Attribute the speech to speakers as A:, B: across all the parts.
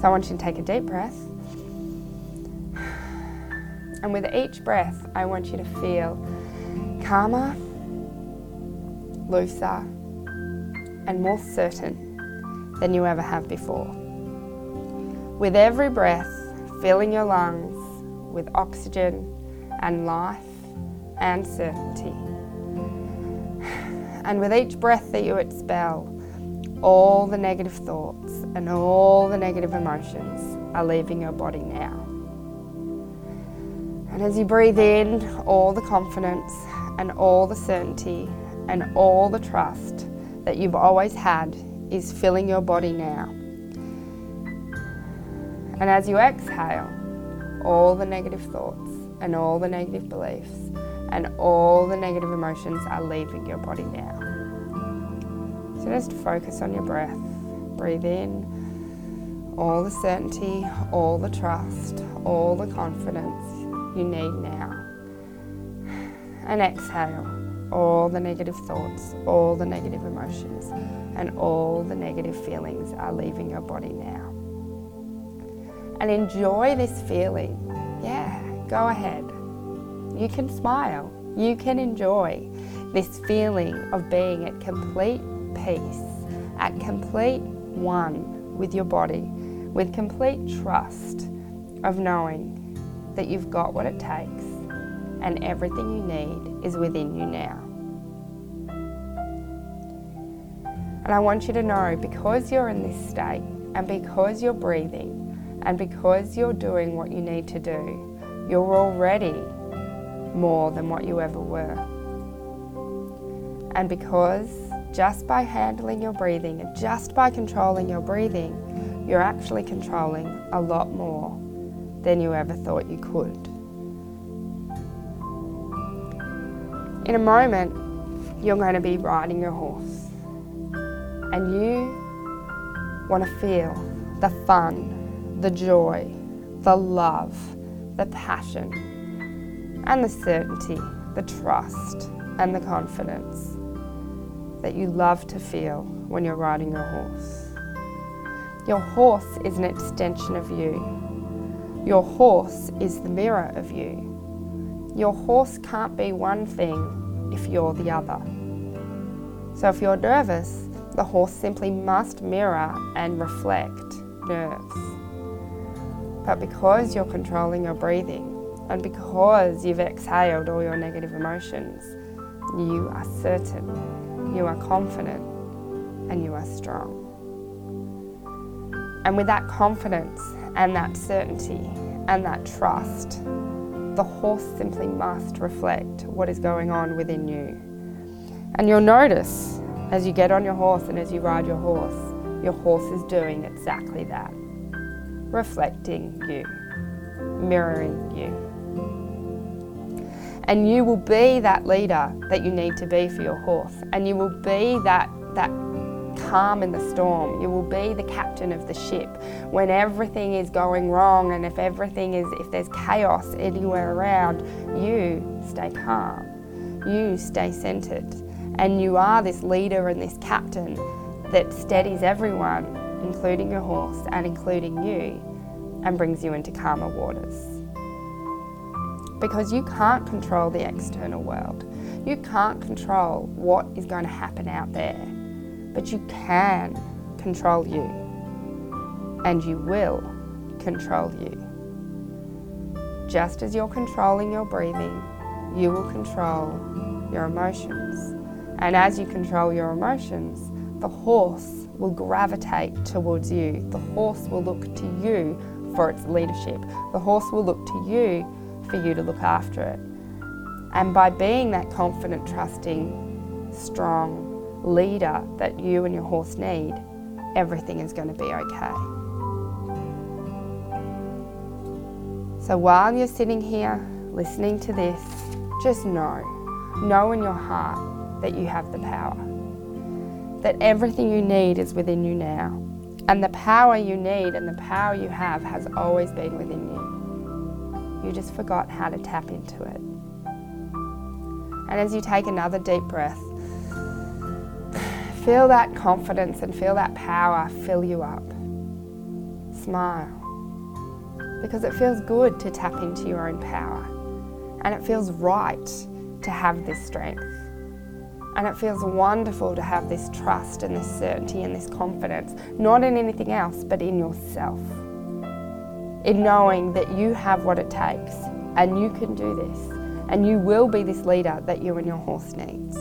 A: So I want you to take a deep breath. And with each breath, I want you to feel calmer, looser, and more certain than you ever have before. With every breath, filling your lungs with oxygen and life and certainty. And with each breath that you expel, all the negative thoughts and all the negative emotions are leaving your body now. And as you breathe in, all the confidence and all the certainty and all the trust that you've always had is filling your body now. And as you exhale, all the negative thoughts and all the negative beliefs and all the negative emotions are leaving your body now. So just focus on your breath. Breathe in all the certainty, all the trust, all the confidence you need now. And exhale all the negative thoughts, all the negative emotions, and all the negative feelings are leaving your body now. And enjoy this feeling. Yeah, go ahead. You can smile. You can enjoy this feeling of being at complete peace, at complete one with your body, with complete trust of knowing that you've got what it takes and everything you need is within you now. And I want you to know, because you're in this state and because you're breathing and because you're doing what you need to do, you're already more than what you ever were. And because just by handling your breathing and just by controlling your breathing, you're actually controlling a lot more than you ever thought you could. In a moment, you're going to be riding your horse, and you want to feel the fun, the joy, the love, the passion, and the certainty, the trust, and the confidence that you love to feel when you're riding your horse. Your horse is an extension of you. Your horse is the mirror of you. Your horse can't be one thing if you're the other. So if you're nervous, the horse simply must mirror and reflect nerves. But because you're controlling your breathing and because you've exhaled all your negative emotions, you are certain, you are confident, and you are strong. And with that confidence and that certainty and that trust, the horse simply must reflect what is going on within you. And you'll notice as you get on your horse and as you ride your horse is doing exactly that. Reflecting you, mirroring you. And you will be that leader that you need to be for your horse. And you will be that calm in the storm. You will be the captain of the ship when everything is going wrong, and if there's chaos anywhere around, you stay calm. You stay centered. And you are this leader and this captain that steadies everyone, including your horse and including you, and brings you into calmer waters. Because you can't control the external world. You can't control what is going to happen out there. But you can control you. And you will control you. Just as you're controlling your breathing, you will control your emotions. And as you control your emotions, the horse will gravitate towards you. The horse will look to you for its leadership. The horse will look to you for you to look after it. And by being that confident, trusting, strong leader that you and your horse need, everything is going to be okay. So while you're sitting here listening to this, just know in your heart that you have the power. That everything you need is within you now. And the power you need and the power you have has always been within you. You just forgot how to tap into it. And as you take another deep breath, feel that confidence and feel that power fill you up. smile, because it feels good to tap into your own power, and it feels right to have this strength, and it feels wonderful to have this trust and this certainty and this confidence, not in anything else but in yourself, in knowing that you have what it takes and you can do this, and you will be this leader that you and your horse needs.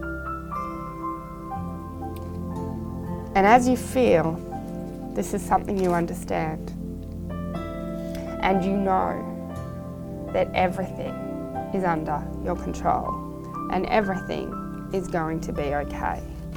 A: And as you feel, this is something you understand, and you know that everything is under your control and everything is going to be okay.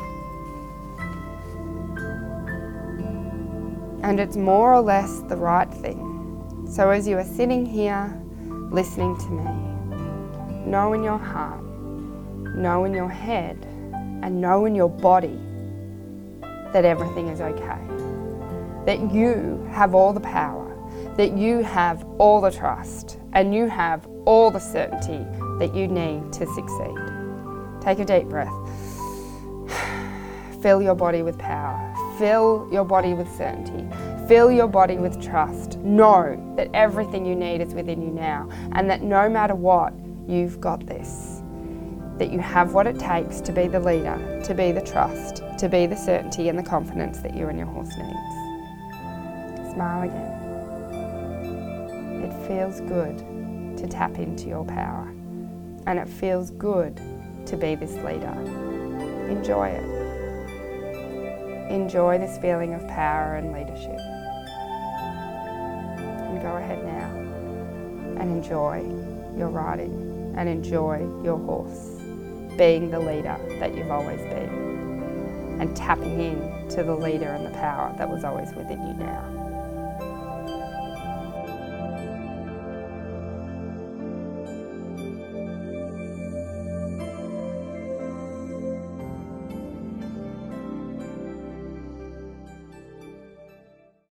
A: And it's more or less the right thing. So as you are sitting here listening to me, know in your heart, know in your head, and know in your body that everything is okay. That you have all the power, that you have all the trust, and you have all the certainty that you need to succeed. Take a deep breath. Fill your body with power. Fill your body with certainty. Fill your body with trust. Know that everything you need is within you now, and that no matter what, you've got this. That you have what it takes to be the leader, to be the trust, to be the certainty and the confidence that you and your horse needs. Smile again. It feels good to tap into your power, and it feels good to be this leader. Enjoy it. Enjoy this feeling of power and leadership. And go ahead now and enjoy your riding and enjoy your horse being the leader that you've always been, and tapping in to the leader and the power that was always within you now.